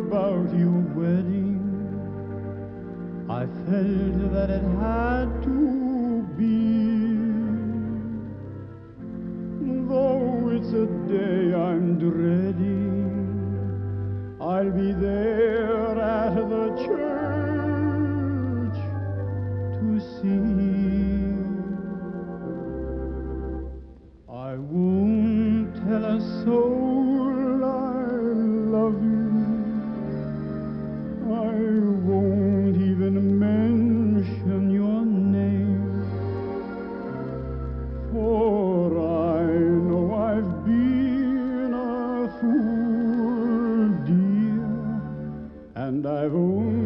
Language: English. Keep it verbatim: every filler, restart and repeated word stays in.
about your wedding. I felt that it had to be. Though it's a day I'm dreading, I'll be there at the church to see. I won't tell a soul I love you. I won't even mention your name, for I know I've been a fool, dear, and I've only